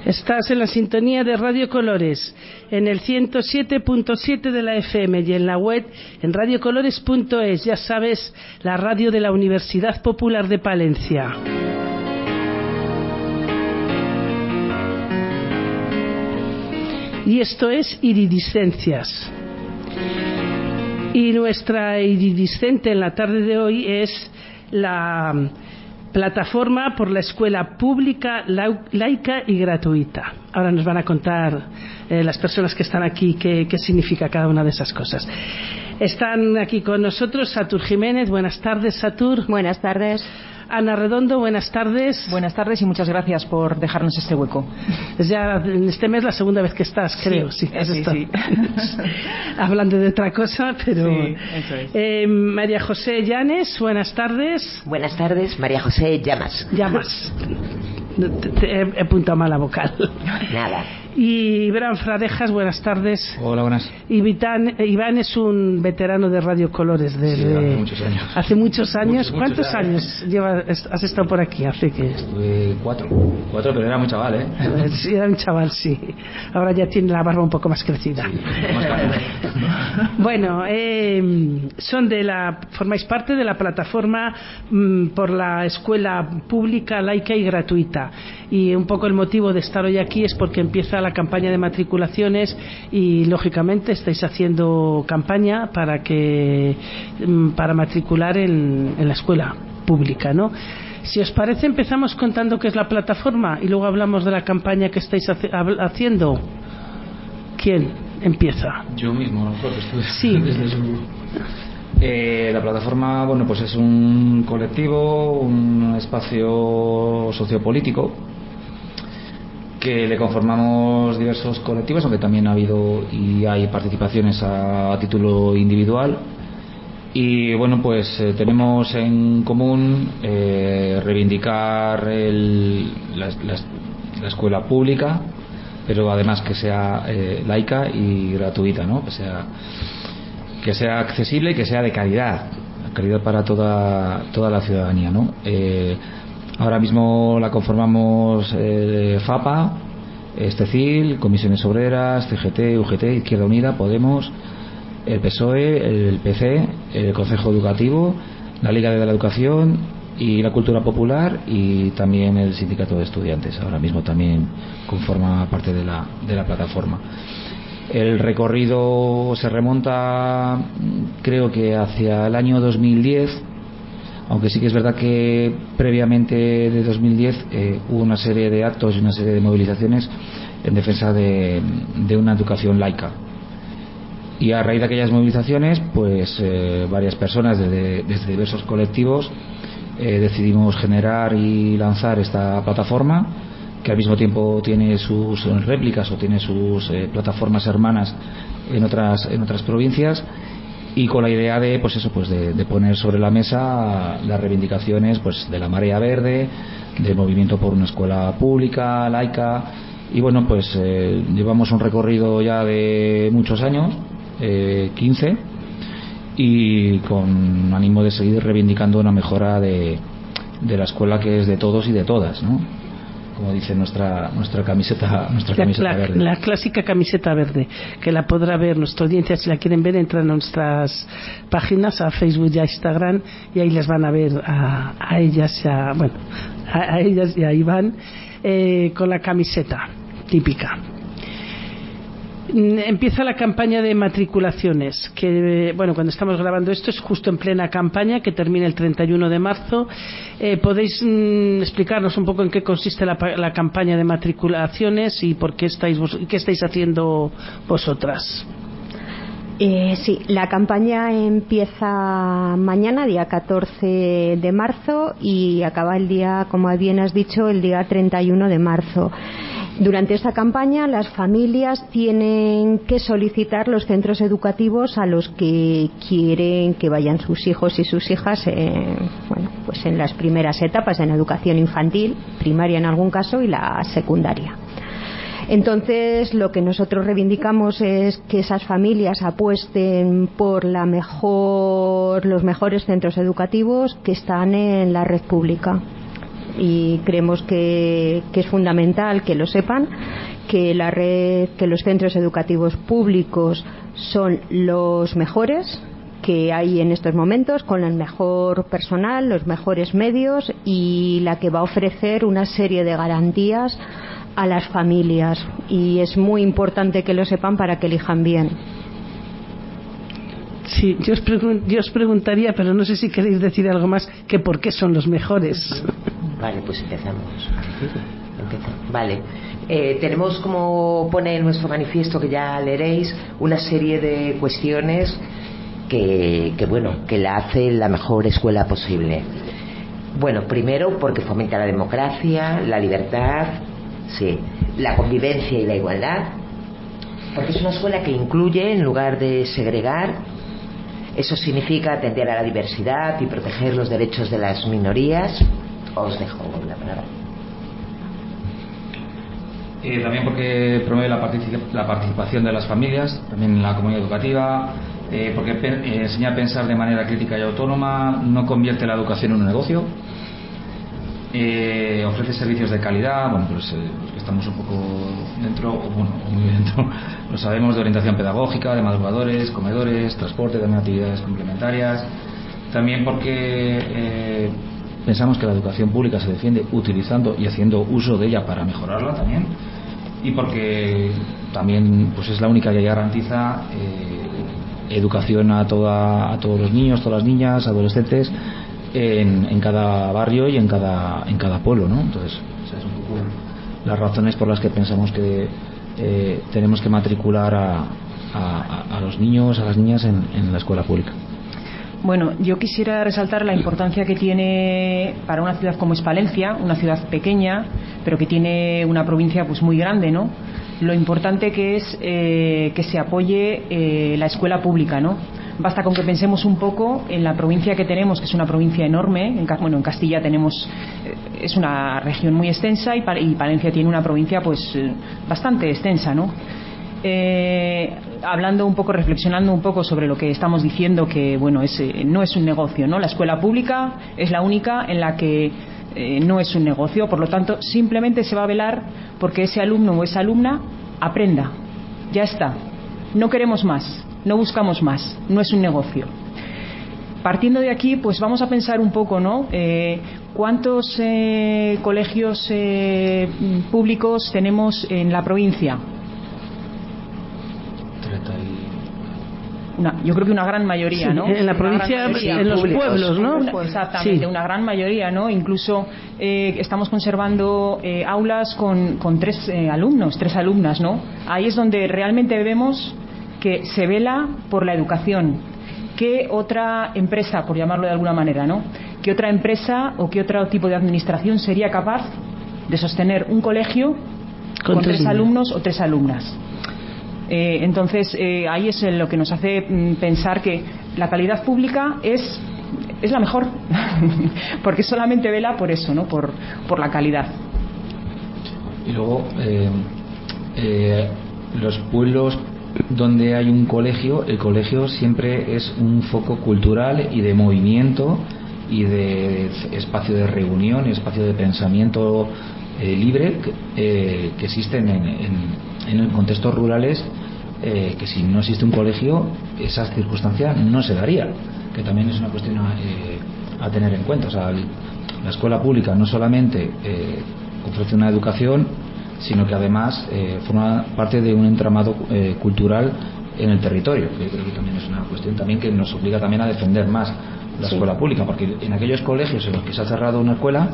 Estás en la sintonía de Radio Colores, en el 107.7 de la FM y en la web en radiocolores.es, ya sabes, la radio de la Universidad Popular de Palencia. Y esto es Iridiscencias. Y nuestra iridiscente en la tarde de hoy es la plataforma por la escuela pública, laica y gratuita. Ahora nos van a contar las personas que están aquí qué significa cada una de esas cosas. Están aquí con nosotros Satur Jiménez. Buenas tardes, Satur. Buenas tardes. Ana Redondo, buenas tardes. Buenas tardes y muchas gracias por dejarnos este hueco. Es ya en este mes la segunda vez que estás, creo. Sí. Hablando de otra cosa, pero... Sí, eso es. María José Llanes, buenas tardes. Buenas tardes, María José Llamas. Llamas. He apuntado mal la vocal. Nada. Y Iván Fradejas, buenas tardes. Hola, buenas. Iván es un veterano de Radio Colores desde hace muchos años. Hace muchos años. ¿Cuántos muchos años has estado por aquí? Estuve cuatro, pero era muy chaval, ¿eh? Sí, era un chaval, sí. Ahora ya tiene la barba un poco más crecida. Sí, más caliente. Bueno, formáis parte de la plataforma por la escuela pública, laica y gratuita. Y un poco el motivo de estar hoy aquí es porque empieza la campaña de matriculaciones y lógicamente estáis haciendo campaña para matricular en la escuela pública, ¿no? Si os parece, empezamos contando qué es la plataforma y luego hablamos de la campaña que estáis haciendo. ¿Quién empieza? Yo mismo, porque estuve sí. Desde la plataforma, bueno, pues es un colectivo, un espacio sociopolítico que le conformamos diversos colectivos, aunque también ha habido y hay participaciones a título individual. Y bueno, pues tenemos en común reivindicar la escuela pública, pero además que sea laica y gratuita, ¿no? Que sea accesible y que sea de calidad para toda la ciudadanía, ¿no? Ahora mismo la conformamos FAPA, Estecil, Comisiones Obreras, CGT, UGT, Izquierda Unida, Podemos, el PSOE, el PC, el Consejo Educativo, la Liga de la Educación y la Cultura Popular y también el Sindicato de Estudiantes. Ahora mismo también conforma parte de la plataforma. El recorrido se remonta, creo que hacia el año 2010, aunque sí que es verdad que previamente de 2010 hubo una serie de actos y una serie de movilizaciones en defensa de una educación laica. Y a raíz de aquellas movilizaciones, pues varias personas desde diversos colectivos decidimos generar y lanzar esta plataforma, que al mismo tiempo tiene sus réplicas o tiene sus plataformas hermanas en otras provincias, y con la idea de de poner sobre la mesa las reivindicaciones pues de la Marea Verde, del movimiento por una escuela pública, laica. Y bueno, pues llevamos un recorrido ya de muchos años, 15, y con ánimo de seguir reivindicando una mejora de la escuela, que es de todos y de todas, ¿no? Como dice nuestra camiseta verde. La clásica camiseta verde, que la podrá ver nuestra audiencia. Si la quieren ver, entran a nuestras páginas, a Facebook y a Instagram, y ahí les van a ver a ellas y a Iván con la camiseta típica. Empieza la campaña de matriculaciones, que cuando estamos grabando esto es justo en plena campaña, que termina el 31 de marzo. ¿Podéis explicarnos un poco en qué consiste la campaña de matriculaciones y por qué qué estáis haciendo vosotras? Sí, la campaña empieza mañana, día 14 de marzo, y acaba el día, como bien has dicho, el día 31 de marzo. Durante esta campaña, las familias tienen que solicitar los centros educativos a los que quieren que vayan sus hijos y sus hijas en las primeras etapas, en educación infantil, primaria en algún caso, y la secundaria. Entonces, lo que nosotros reivindicamos es que esas familias apuesten por los mejores centros educativos que están en la red pública. y creemos que es fundamental que lo sepan, que los centros educativos públicos son los mejores que hay en estos momentos, con el mejor personal, los mejores medios y la que va a ofrecer una serie de garantías a las familias, y es muy importante que lo sepan para que elijan bien. Sí, yo os preguntaría, pero no sé si queréis decir algo más, que por qué son los mejores. Vale, pues empezamos. Vale. Tenemos, como pone en nuestro manifiesto, que ya leeréis, una serie de cuestiones que la hace la mejor escuela posible. Bueno, primero porque fomenta la democracia, la libertad, sí, la convivencia y la igualdad, porque es una escuela que incluye en lugar de segregar. Eso significa atender a la diversidad y proteger los derechos de las minorías. Os dejo la palabra. También porque promueve la participación de las familias, también en la comunidad educativa, porque enseña a pensar de manera crítica y autónoma, no convierte la educación en un negocio, ofrece servicios de calidad. Bueno, pues los que estamos un poco dentro, o muy dentro, lo sabemos, de orientación pedagógica, de madrugadores, comedores, transporte, también actividades complementarias. También porque pensamos que la educación pública se defiende utilizando y haciendo uso de ella para mejorarla también, y porque también pues es la única que garantiza educación a todos los niños, todas las niñas, adolescentes en cada barrio y en cada pueblo, ¿no? Entonces, esas son un poco las razones por las que pensamos que tenemos que matricular a los niños, a las niñas en la escuela pública. Bueno, yo quisiera resaltar la importancia que tiene para una ciudad como es Palencia, una ciudad pequeña, pero que tiene una provincia pues muy grande, ¿no? Lo importante que es que se apoye la escuela pública, ¿no? Basta con que pensemos un poco en la provincia que tenemos, que es una provincia enorme. En Castilla tenemos es una región muy extensa y Palencia tiene una provincia pues bastante extensa, ¿no? Hablando un poco, reflexionando un poco sobre lo que estamos diciendo, que bueno, no es un negocio, ¿no? La escuela pública es la única en la que no es un negocio, por lo tanto simplemente se va a velar porque ese alumno o esa alumna aprenda, ya está, no queremos más, no buscamos más, no es un negocio. Partiendo de aquí, pues vamos a pensar un poco, ¿no? ¿Cuántos colegios públicos tenemos en la provincia? Yo creo que una gran mayoría, ¿no? En la provincia, en los pueblos, ¿no? Exactamente, sí. Una gran mayoría, ¿no? Incluso estamos conservando aulas con 3 alumnos, 3 alumnas, ¿no? Ahí es donde realmente vemos que se vela por la educación. ¿Qué otra empresa, por llamarlo de alguna manera, ¿no? ¿Qué otra empresa o qué otro tipo de administración sería capaz de sostener un colegio con 3 alumnos o 3 alumnas? Entonces ahí es lo que nos hace pensar que la calidad pública es la mejor porque solamente vela por eso, ¿no? Por la calidad. Y luego los pueblos donde hay un colegio, el colegio siempre es un foco cultural y de movimiento y de espacio de reunión y espacio de pensamiento libre que existen en contextos rurales, que si no existe un colegio esa circunstancia no se daría, que también es una cuestión a tener en cuenta. O sea, la escuela pública no solamente ofrece una educación, sino que además forma parte de un entramado cultural en el territorio, que creo que también es una cuestión también que nos obliga también a defender más la escuela pública, porque en aquellos colegios en los que se ha cerrado una escuela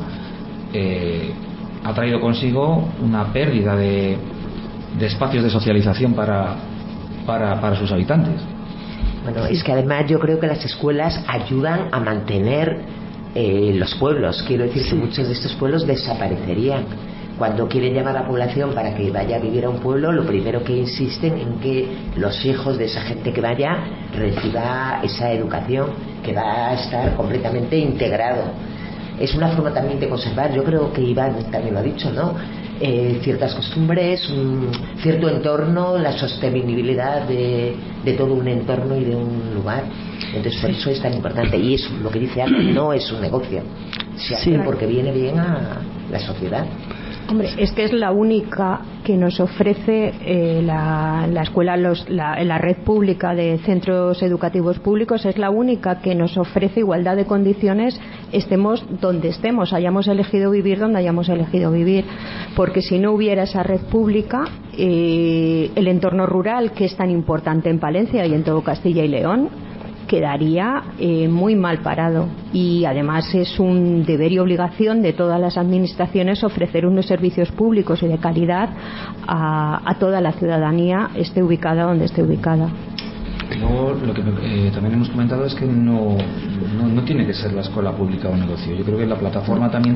ha traído consigo una pérdida de espacios de socialización para sus habitantes. Bueno, es que además yo creo que las escuelas ayudan a mantener los pueblos. Quiero decir que muchos de estos pueblos desaparecerían. Cuando quieren llamar a la población para que vaya a vivir a un pueblo, lo primero que insisten en que los hijos de esa gente que vaya reciba esa educación, que va a estar completamente integrado. Es una forma también de conservar, yo creo que Iván también lo ha dicho, ¿no? Ciertas costumbres, cierto entorno, la sostenibilidad de todo un entorno y de un lugar. Entonces por eso es tan importante, y eso, lo que dice Ana, no es un negocio. se hace porque viene bien a la sociedad. Hombre, es que es la única que nos ofrece la escuela, la red pública de centros educativos públicos, es la única que nos ofrece igualdad de condiciones, estemos donde estemos, hayamos elegido vivir donde hayamos elegido vivir, porque si no hubiera esa red pública, el entorno rural, que es tan importante en Palencia y en todo Castilla y León, quedaría muy mal parado. Y además es un deber y obligación de todas las administraciones ofrecer unos servicios públicos y de calidad a toda la ciudadanía, esté ubicada donde esté ubicada. Luego, lo que también hemos comentado es que no tiene que ser la escuela pública un negocio. Yo creo que en la plataforma también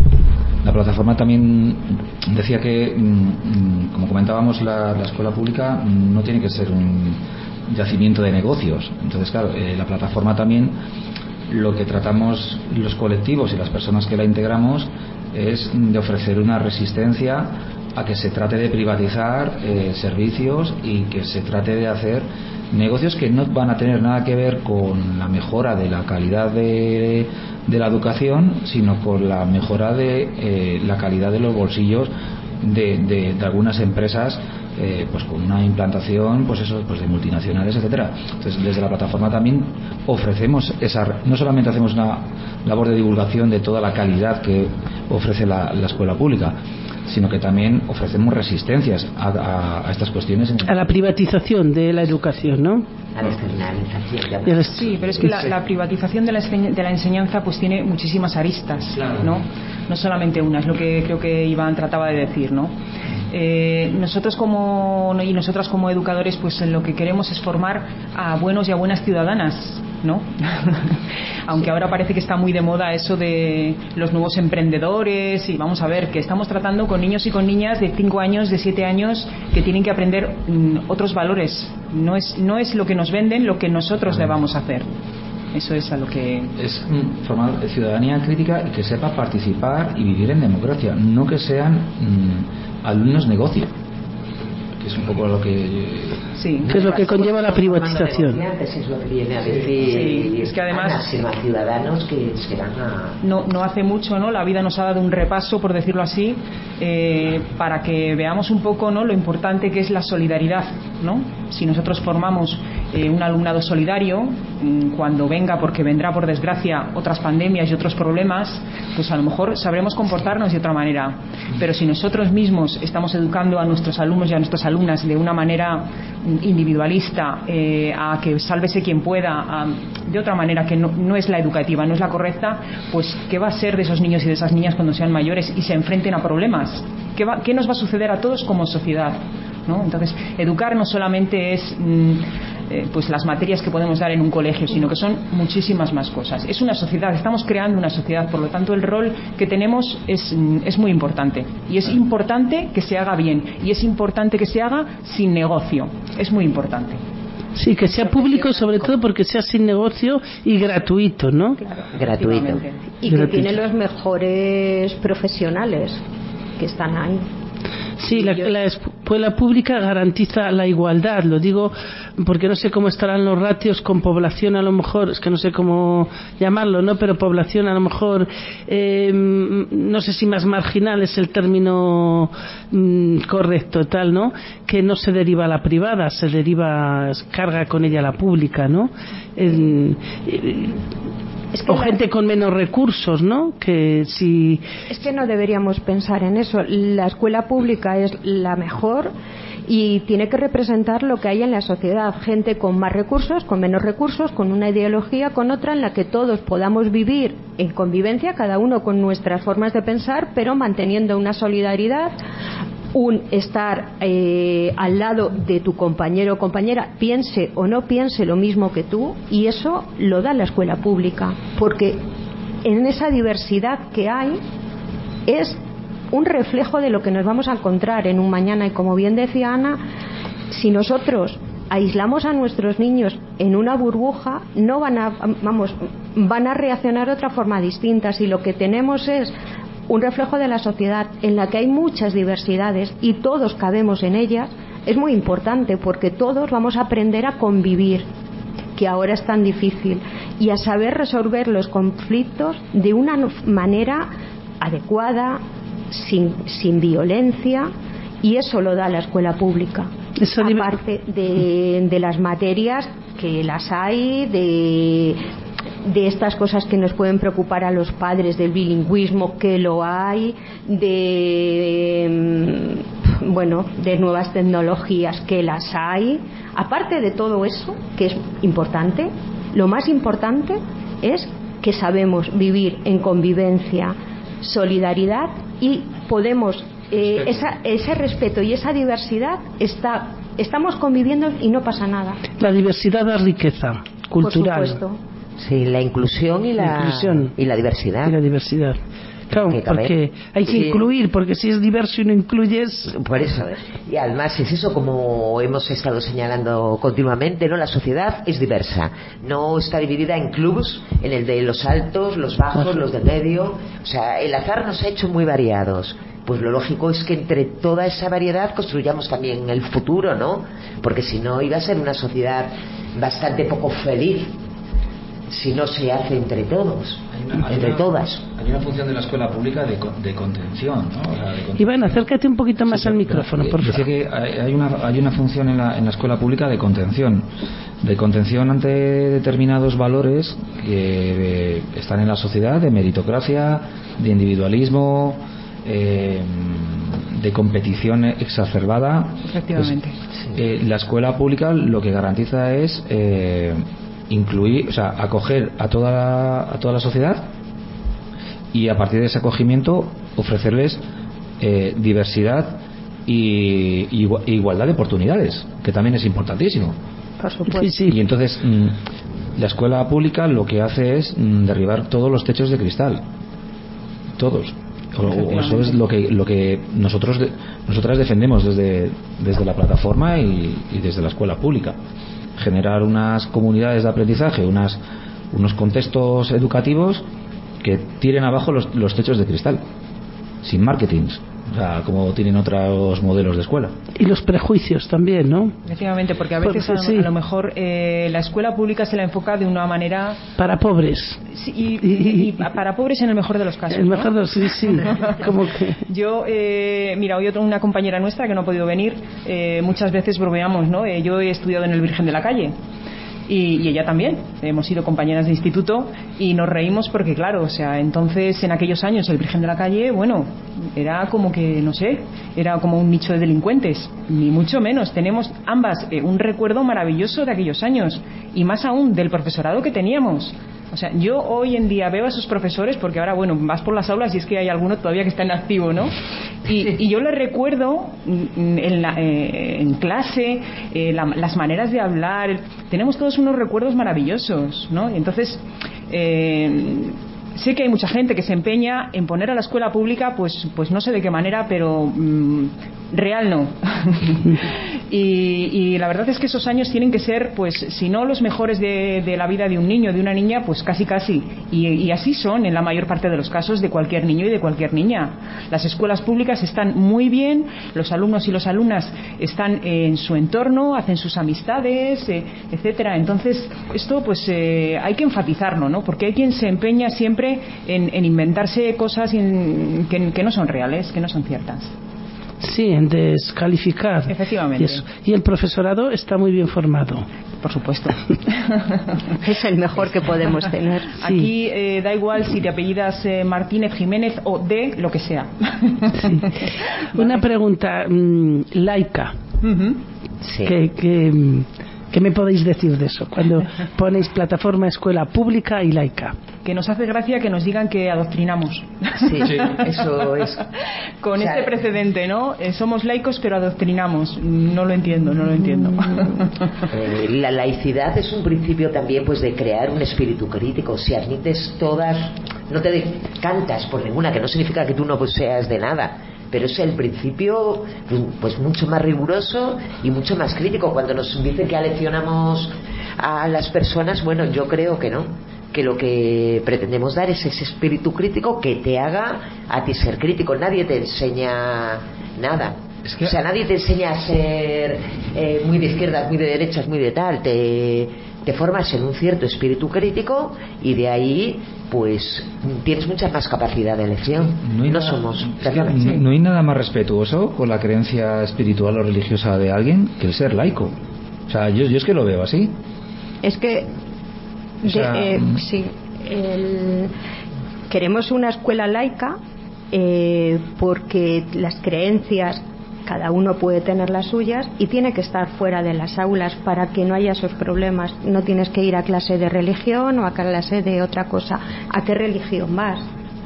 decía que, como comentábamos, la escuela pública no tiene que ser un yacimiento de negocios. Entonces, claro, la plataforma también, lo que tratamos los colectivos y las personas que la integramos es de ofrecer una resistencia a que se trate de privatizar servicios y que se trate de hacer negocios que no van a tener nada que ver con la mejora de la calidad de la educación, sino con la mejora de la calidad de los bolsillos de algunas empresas, pues con una implantación pues de multinacionales, etcétera. Entonces, desde la plataforma también ofrecemos no solamente hacemos una labor de divulgación de toda la calidad que ofrece la escuela pública, sino que también ofrecemos resistencias a estas cuestiones. A la privatización de la educación, ¿no? A la externalización. Sí, pero es que la privatización de la enseñanza pues tiene muchísimas aristas, claro, no solamente una, es lo que creo que Iván trataba de decir, ¿no? Nosotros y nosotras como educadores, pues lo que queremos es formar a buenos y a buenas ciudadanas, ¿no? Aunque ahora parece que está muy de moda eso de los nuevos emprendedores, y vamos a ver, que estamos tratando con niños y con niñas de 5 años, de 7 años, que tienen que aprender otros valores. No es lo que nos venden lo que nosotros debamos hacer. Eso es a lo que... Es formar ciudadanía crítica y que sepa participar y vivir en democracia, no que sean alumnos negocio, que es un poco lo que... Sí. Que es lo que conlleva la privatización. Es lo que viene a decir. Sí, es que además... sino a ciudadanos que se van a... No hace mucho, ¿no? La vida nos ha dado un repaso, por decirlo así, para que veamos un poco, ¿no?, lo importante que es la solidaridad, ¿no? Si nosotros formamos un alumnado solidario, cuando venga, porque vendrá por desgracia otras pandemias y otros problemas, pues a lo mejor sabremos comportarnos de otra manera. Pero si nosotros mismos estamos educando a nuestros alumnos y a nuestras alumnas de una manera individualista, a que sálvese quien pueda, de otra manera que no es la educativa, no es la correcta, pues ¿qué va a ser de esos niños y de esas niñas cuando sean mayores y se enfrenten a problemas? ¿Qué nos va a suceder a todos como sociedad, ¿no? Entonces, educar no solamente es pues las materias que podemos dar en un colegio, sino que son muchísimas más cosas. Es una sociedad, estamos creando una sociedad, por lo tanto el rol que tenemos es muy importante, y es importante que se haga bien, y es importante que se haga sin negocio, es muy importante. Sí, que sea público, sobre todo porque sea sin negocio y gratuito, ¿no? Claro, gratuito. Y que tiene los mejores profesionales que están ahí. Sí, la escuela pública garantiza la igualdad, lo digo porque no sé cómo estarán los ratios con población, a lo mejor, es que no sé cómo llamarlo, ¿no? Pero población a lo mejor, no sé si más marginal es el término correcto, tal, ¿no? Que no se deriva a la privada, se deriva, carga con ella la pública, ¿no? O gente con menos recursos, ¿no? Que si... Es que no deberíamos pensar en eso. La escuela pública es la mejor y tiene que representar lo que hay en la sociedad. Gente con más recursos, con menos recursos, con una ideología, con otra, en la que todos podamos vivir en convivencia, cada uno con nuestras formas de pensar, pero manteniendo una solidaridad, un estar al lado de tu compañero o compañera, piense o no piense lo mismo que tú, y eso lo da la escuela pública, porque en esa diversidad que hay es un reflejo de lo que nos vamos a encontrar en un mañana. Y como bien decía Ana, si nosotros aislamos a nuestros niños en una burbuja, no van a reaccionar de otra forma distinta. Si lo que tenemos es un reflejo de la sociedad en la que hay muchas diversidades y todos cabemos en ellas, es muy importante, porque todos vamos a aprender a convivir, que ahora es tan difícil. y a saber resolver los conflictos de una manera adecuada, sin violencia, y eso lo da la escuela pública. Aparte de las materias que las hay, de estas cosas que nos pueden preocupar a los padres, del bilingüismo, que lo hay, de nuevas tecnologías, que las hay. Aparte de todo eso, que es importante, lo más importante es que sabemos vivir en convivencia, solidaridad, y podemos ese respeto y esa diversidad estamos conviviendo y no pasa nada. La diversidad da riqueza cultural. Por supuesto. Sí, la inclusión y la diversidad. Y la diversidad. Claro, porque hay que incluir, porque si es diverso y no incluyes... Por eso, y además es eso, como hemos estado señalando continuamente, ¿no? La sociedad es diversa, no está dividida en clubs, en el de los altos, los bajos, los del medio. O sea, el azar nos ha hecho muy variados. Pues lo lógico es que entre toda esa variedad construyamos también el futuro, ¿no? Porque si no iba a ser una sociedad bastante poco feliz si no se hace entre todos, todas. Hay una función de la escuela pública de contención, ¿no? Iván, acércate un poquito más al micrófono, por favor. Decía que hay una función en la escuela pública de contención ante determinados valores que están en la sociedad, de meritocracia, de individualismo, de competición exacerbada. Efectivamente. Pues, la escuela pública lo que garantiza es incluir, o sea, acoger a toda la sociedad, y a partir de ese acogimiento ofrecerles diversidad y igualdad de oportunidades, que también es importantísimo. Por supuesto. Sí, sí. Y entonces la escuela pública lo que hace es derribar todos los techos de cristal, todos. O eso es lo que nosotras defendemos desde la plataforma y desde la escuela pública. Generar unas comunidades de aprendizaje, unos contextos educativos que tiren abajo los techos de cristal, sin marketings, o sea, como tienen otros modelos de escuela. Y los prejuicios también, ¿no? Efectivamente, porque a veces a lo mejor la escuela pública se la enfoca de una manera... Para pobres. Sí, y para pobres en el mejor de los casos. El mejor de los, sí. Como que... Yo, mira, hoy una compañera nuestra que no ha podido venir, muchas veces bromeamos, ¿no? Yo he estudiado en el Virgen de la Calle. Y ella también, hemos sido compañeras de instituto y nos reímos porque claro, o sea, entonces en aquellos años el Virgen de la Calle, bueno, era como que, no sé, era como un nicho de delincuentes, ni mucho menos. Tenemos ambas un recuerdo maravilloso de aquellos años, y más aún del profesorado que teníamos. O sea, yo hoy en día veo a esos profesores, porque ahora, bueno, vas por las aulas y es que hay alguno todavía que está en activo, ¿no? Y yo les recuerdo en clase, las maneras de hablar. Tenemos todos unos recuerdos maravillosos, ¿no? Y entonces, sé que hay mucha gente que se empeña en poner a la escuela pública, pues no sé de qué manera, pero real no. Y la verdad es que esos años tienen que ser, pues, si no los mejores de la vida de un niño, de una niña, pues casi. Y así son en la mayor parte de los casos de cualquier niño y de cualquier niña. Las escuelas públicas están muy bien, los alumnos y las alumnas están en su entorno, hacen sus amistades, etcétera. Entonces, esto pues hay que enfatizarlo, ¿no? Porque hay quien se empeña siempre en inventarse cosas que no son reales, que no son ciertas. Sí, en descalificar. Efectivamente. Y el profesorado está muy bien formado. Por supuesto. Es el mejor que podemos tener. Sí. Aquí da igual si te apellidas Martínez, Jiménez o de lo que sea. Sí. Una pregunta laica. Uh-huh. Sí. ¿Qué me podéis decir de eso? Cuando ponéis plataforma escuela pública y laica. Que nos hace gracia que nos digan que adoctrinamos. Sí, eso es. Con este precedente, ¿no? Somos laicos pero adoctrinamos. No lo entiendo. La laicidad es un principio también, pues, de crear un espíritu crítico. Si admites todas, no te decantas por ninguna, que no significa que tú no seas de nada, pero es el principio, pues, mucho más riguroso y mucho más crítico. Cuando nos dicen que aleccionamos a las personas, bueno, yo creo que no, que lo que pretendemos dar es ese espíritu crítico que te haga a ti ser crítico. Nadie te enseña nada. Es que... O sea, nadie te enseña a ser muy de izquierdas, muy de derechas, muy de tal. Te formas en un cierto espíritu crítico y de ahí pues tienes mucha más capacidad de elección. No hay nada más respetuoso con la creencia espiritual o religiosa de alguien que el ser laico. O sea, yo es que lo veo así. Es que sí, queremos una escuela laica porque las creencias, cada uno puede tener las suyas y tiene que estar fuera de las aulas para que no haya esos problemas. No tienes que ir a clase de religión o a clase de otra cosa. ¿A qué religión vas?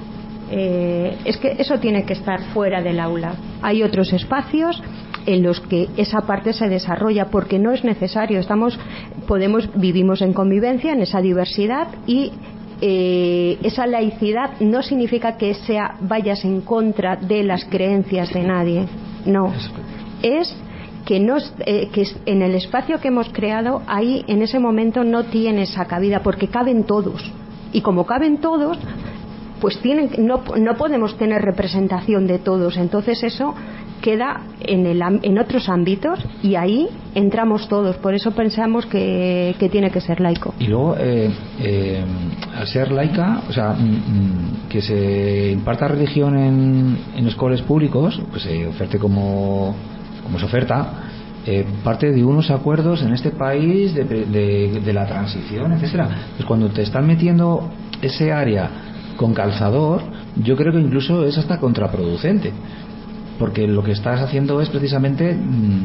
Es que eso tiene que estar fuera del aula. Hay otros espacios en los que esa parte se desarrolla porque no es necesario. Vivimos en convivencia, en esa diversidad, y esa laicidad no significa que vayas en contra de las creencias de nadie. No, es que en el espacio que hemos creado, ahí en ese momento no tiene esa cabida porque caben todos, y como caben todos, pues no podemos tener representación de todos. Entonces eso queda en otros ámbitos y ahí entramos todos. Por eso pensamos que tiene que ser laico. Y luego al ser laica, o sea, que se imparta religión en los colegios públicos, pues se oferte como se oferta, parte de unos acuerdos en este país de la transición, etcétera. Pues cuando te están metiendo ese área con calzador, yo creo que incluso es hasta contraproducente, porque lo que estás haciendo es precisamente,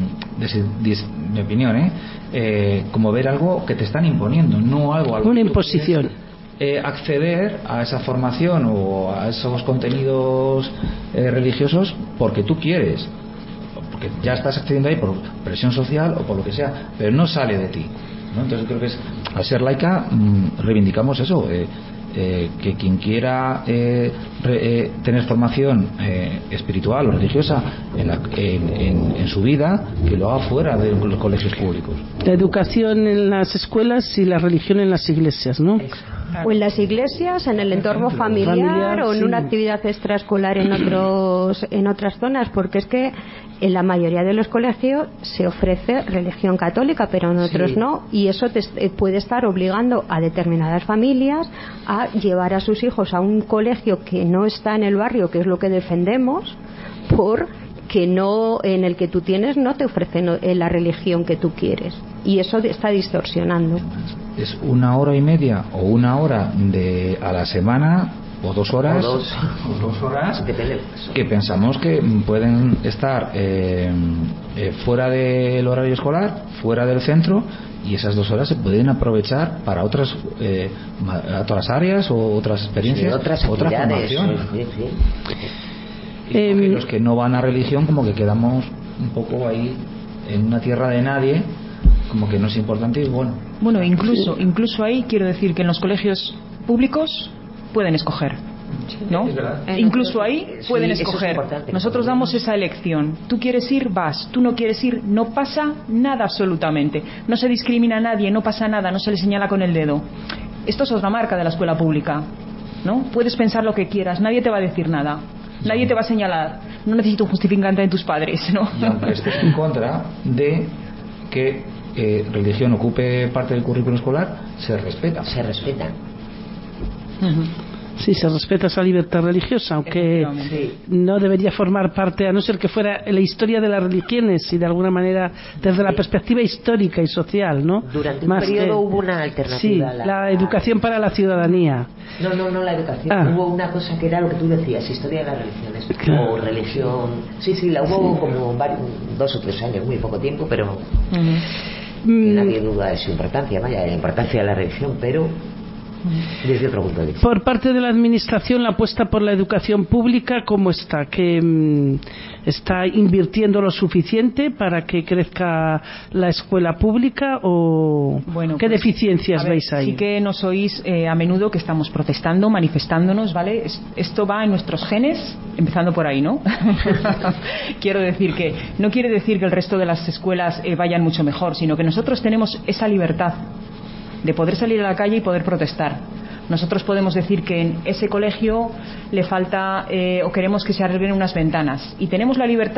mi opinión, como ver algo que te están imponiendo, no algo una imposición. Acceder a esa formación o a esos contenidos religiosos porque tú quieres, porque ya estás accediendo ahí por presión social o por lo que sea, pero no sale de ti, ¿no? Entonces creo que al ser laica reivindicamos eso, que quien quiera tener formación espiritual o religiosa en su vida, que lo haga fuera de los colegios públicos. La educación en las escuelas y la religión en las iglesias, ¿no? O en las iglesias, en el entorno familiar o en una actividad extraescolar en otras zonas, porque es que en la mayoría de los colegios se ofrece religión católica, pero en otros no, y eso puede estar obligando a determinadas familias a llevar a sus hijos a un colegio que no está en el barrio, que es lo que defendemos, porque no, en el que tú tienes no te ofrecen la religión que tú quieres, y eso está distorsionando. Es 1 hora y media o 1 hora a la semana, o 2 horas, o dos horas que pensamos que pueden estar fuera del horario escolar, fuera del centro, y esas 2 horas se pueden aprovechar para otras áreas o otras experiencias, otras formación. Y los que no van a religión, como que quedamos un poco ahí en una tierra de nadie, como que no es importante. Y bueno, incluso ahí quiero decir que en los colegios públicos pueden escoger, ¿no? Incluso ahí pueden escoger. Nosotros damos esa elección. Tú quieres ir, vas. Tú no quieres ir, no pasa nada absolutamente. No se discrimina a nadie, no pasa nada, no se le señala con el dedo. Esto es otra marca de la escuela pública, ¿no? Puedes pensar lo que quieras, nadie te va a decir nada. Nadie te va a señalar. No necesito un justificante de tus padres, ¿no? Y aunque estés en contra de que religión ocupe parte del currículo escolar, se respeta. Sí, se respeta esa libertad religiosa, aunque no debería formar parte, a no ser que fuera la historia de las religiones y de alguna manera desde la perspectiva histórica y social, ¿no? Durante un periodo hubo una alternativa. Sí, la educación para la ciudadanía. No la educación. Hubo una cosa que era lo que tú decías, historia de las religiones, claro. O religión. Sí, la hubo como 2 o 3 años, muy poco tiempo, pero nadie duda de su importancia, de la importancia de la religión, pero desde otro punto de vista. Por parte de la administración, la apuesta por la educación pública, ¿cómo está? ¿Que está invirtiendo lo suficiente para que crezca la escuela pública o qué deficiencias veis ahí? Sí que nos oís a menudo que estamos protestando, manifestándonos, ¿vale? Esto va en nuestros genes, empezando por ahí, ¿no? Quiero decir que no quiere decir que el resto de las escuelas vayan mucho mejor, sino que nosotros tenemos esa libertad de poder salir a la calle y poder protestar. Nosotros podemos decir que en ese colegio le falta o queremos que se arreglen unas ventanas, y tenemos la libertad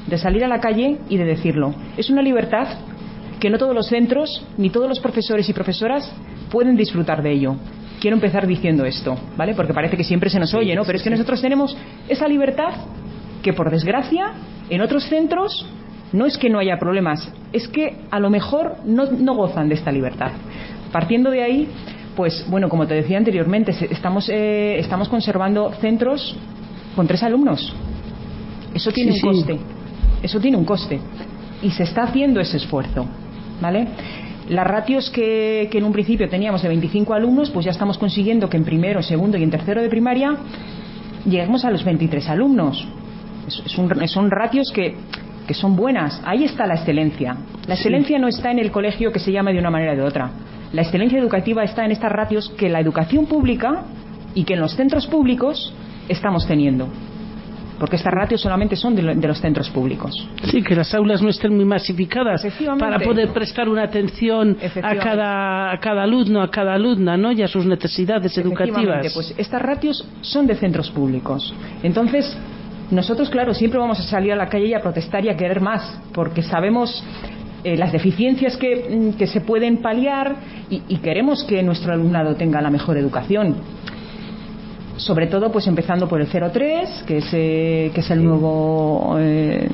de salir a la calle y de decirlo. Es una libertad que no todos los centros ni todos los profesores y profesoras pueden disfrutar de ello. Quiero empezar diciendo esto, ¿vale? Porque parece que siempre se nos oye, ¿no? Pero es que nosotros tenemos esa libertad que, por desgracia, en otros centros no es que no haya problemas, es que a lo mejor no gozan de esta libertad. Partiendo de ahí, pues bueno, como te decía anteriormente, estamos conservando centros con 3 alumnos. Eso tiene un coste. Eso tiene un coste. Y se está haciendo ese esfuerzo, ¿vale? Las ratios que en un principio teníamos de 25 alumnos, pues ya estamos consiguiendo que en primero, segundo y en tercero de primaria lleguemos a los 23 alumnos. Son ratios que son buenas. Ahí está la excelencia. La excelencia no está en el colegio que se llame de una manera o de otra. La excelencia educativa está en estas ratios que la educación pública y que en los centros públicos estamos teniendo. Porque estas ratios solamente son de los centros públicos. Sí, que las aulas no estén muy masificadas para poder prestar una atención a cada alumno, a cada alumna, ¿no? Y a sus necesidades educativas. Pues estas ratios son de centros públicos. Entonces, nosotros, claro, siempre vamos a salir a la calle y a protestar y a querer más, porque sabemos las deficiencias que se pueden paliar y queremos que nuestro alumnado tenga la mejor educación. Sobre todo, pues empezando por el 03, que es el nuevo el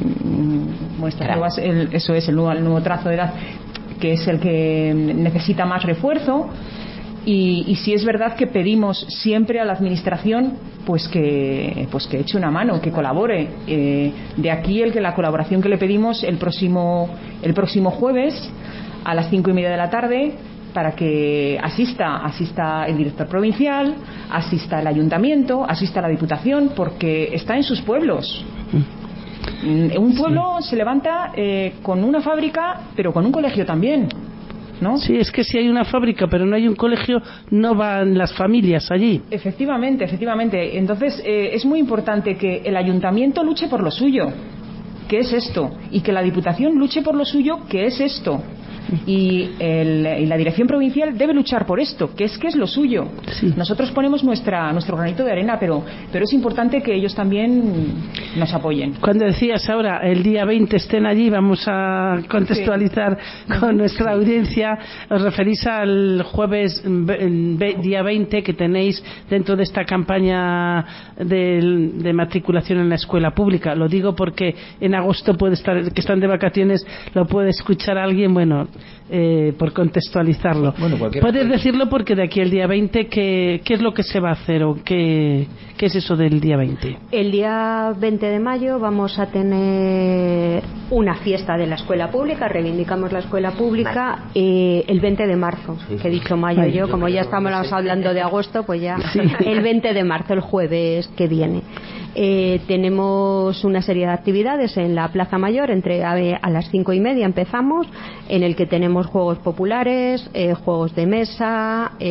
nuevo trazo de edad, que es el que necesita más refuerzo. Y sí es verdad que pedimos siempre a la administración pues que eche una mano, que colabore. De aquí la colaboración que le pedimos el próximo jueves a las 5:30 de la tarde, para que asista el director provincial, asista el ayuntamiento, asista la diputación, porque está en sus pueblos. Un pueblo se levanta con una fábrica, pero con un colegio también, ¿no? Sí, es que si hay una fábrica pero no hay un colegio, no van las familias allí. Efectivamente. Entonces es muy importante que el ayuntamiento luche por lo suyo, que es esto, y que la diputación luche por lo suyo, que es esto. Y la dirección provincial debe luchar por esto, que es lo suyo. Sí. Nosotros ponemos nuestro granito de arena, pero es importante que ellos también nos apoyen. Cuando decías ahora el día 20 estén allí, vamos a contextualizar con nuestra audiencia. Os referís al jueves día 20 que tenéis dentro de esta campaña de matriculación en la escuela pública. Lo digo porque en agosto puede estar, que están de vacaciones, lo puede escuchar alguien, bueno, por contextualizarlo. Bueno, puedes decirlo, porque de aquí al día 20 ¿qué es lo que se va a hacer o qué es eso del día 20? El día 20 de mayo vamos a tener una fiesta de la escuela pública, reivindicamos la escuela pública. El 20 de marzo, que he dicho mayo yo, como ya estamos hablando de agosto, pues ya el 20 de marzo, el jueves que viene. Tenemos una serie de actividades en la Plaza Mayor, a las 5:30 empezamos, en el que tenemos juegos populares, juegos de mesa,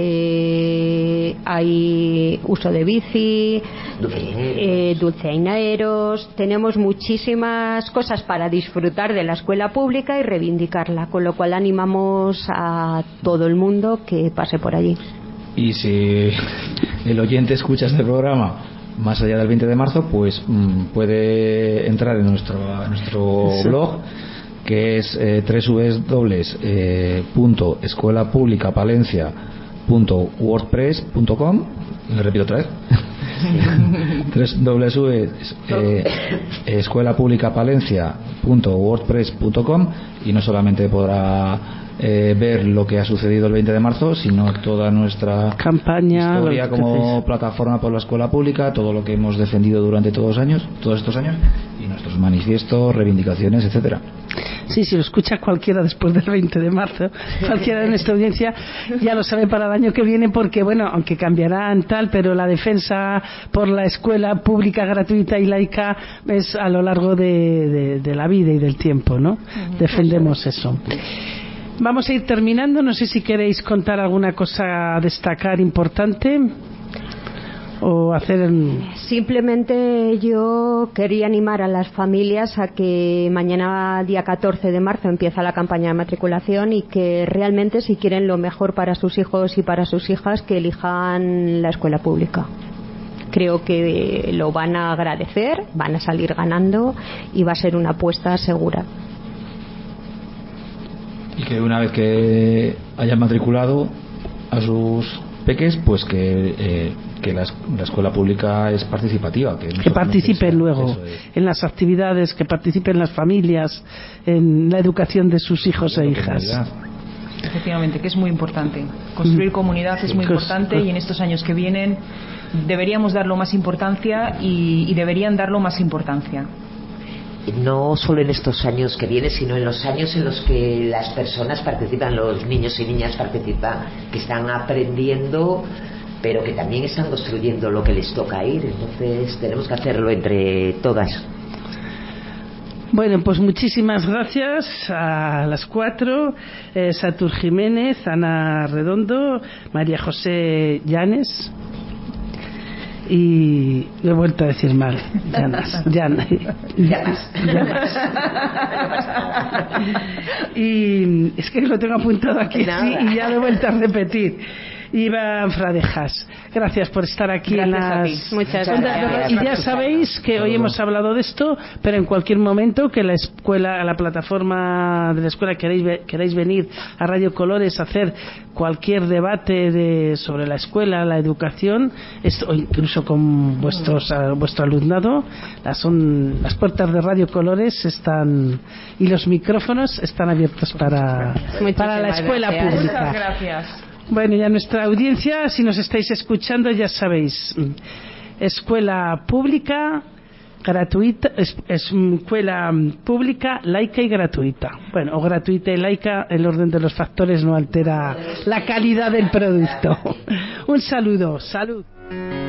hay uso de bici, dulceineros, tenemos muchísimas cosas para disfrutar de la escuela pública y reivindicarla, con lo cual animamos a todo el mundo que pase por allí. Y si el oyente escucha este programa más allá del 20 de marzo, pues puede entrar en nuestro blog, que es www.escuelapublicapalencia.wordpress.com. Le repito otra vez. www.escuelapublicapalencia.wordpress.com, y no solamente podrá ver lo que ha sucedido el 20 de marzo, sino toda nuestra campaña, historia como plataforma por la escuela pública, todo lo que hemos defendido durante todos estos años, y nuestros manifiestos, reivindicaciones, etcétera. Sí, si lo escucha cualquiera después del 20 de marzo, cualquiera de nuestra audiencia ya lo sabe para el año que viene, porque bueno, aunque cambiarán tal, pero la defensa por la escuela pública, gratuita y laica es a lo largo de la vida y del tiempo, ¿no? Defendemos eso. Vamos a ir terminando. No sé si queréis contar alguna cosa a destacar importante o hacer. Simplemente yo quería animar a las familias a que mañana, día 14 de marzo, empieza la campaña de matriculación, y que realmente, si quieren lo mejor para sus hijos y para sus hijas, que elijan la escuela pública. creo que lo van a agradecer, van a salir ganando y va a ser una apuesta segura. Y que una vez que hayan matriculado a sus peques, pues que la escuela pública es participativa, que participen luego en las actividades, que participen las familias en la educación de sus hijos e hijas. Efectivamente, que es muy importante. Construir comunidad es muy importante, y en estos años que vienen deberíamos darlo más importancia y deberían darlo más importancia. No solo en estos años que vienen, sino en los años en los que las personas participan, los niños y niñas participan, que están aprendiendo, pero que también están construyendo lo que les toca ir. Entonces tenemos que hacerlo entre todas. Bueno, pues muchísimas gracias a las 4, Satur Jiménez, Ana Redondo, María José Llanes, y lo he vuelto a decir mal, Llanes. Y es que lo tengo apuntado aquí y ya lo he vuelto a repetir. Iván Fradejas, gracias por estar aquí. Muchas gracias. Y ya sabéis que hoy hemos hablado de esto, pero en cualquier momento que la escuela, a la plataforma de la escuela queráis venir a Radio Colores a hacer cualquier debate sobre la escuela, la educación, o incluso con vuestro alumnado, las puertas de Radio Colores están, y los micrófonos están abiertos para la escuela pública. Muchas gracias. Bueno, y a nuestra audiencia, si nos estáis escuchando, ya sabéis, escuela pública gratuita, escuela pública laica y gratuita. Bueno, o gratuita y laica, el orden de los factores no altera la calidad del producto. Un saludo, salud.